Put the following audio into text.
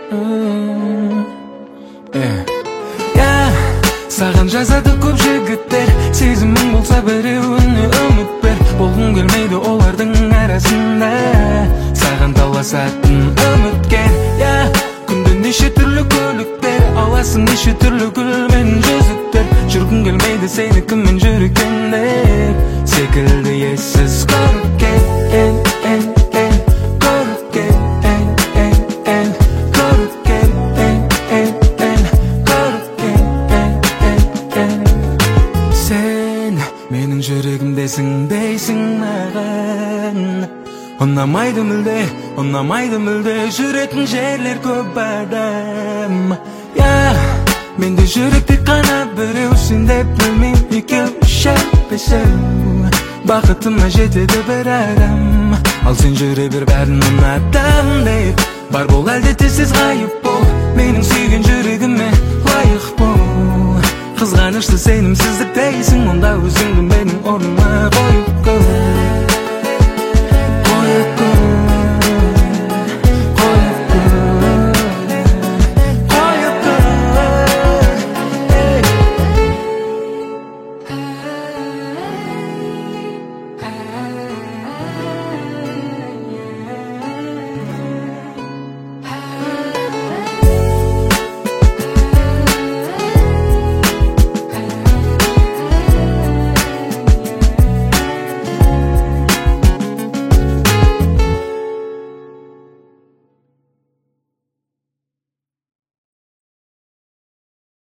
Саған жазады көп жігіттер, сезімің болса біреуіне үміт бер. Болғың келмейді олардың арасында, саған таласатын үміткер. Күнде неше түрлі көліктер, аласың неше түрлі гүл мен жүзіктер. Жүргің келмейді сені кіммен жүргендер секілді ессіз көріпкен. Менің жүрегімдесің дейсің маған, ұнамайды мүлде жүретін жерлер көп адам. Менде жүрек тек қана біреу, сен деп білмейм екеу, шәппесеу. Бақытыма жетеді бір адам, ал сен жүре бір бәрін ұнатам деп. Бар бол әлде тезсіз ғайып бол, менің сүйген жүрегіме лайық бол. Қызғанышты сенімсіздік дейсің, онда өзіңді менің орныма қойып көр.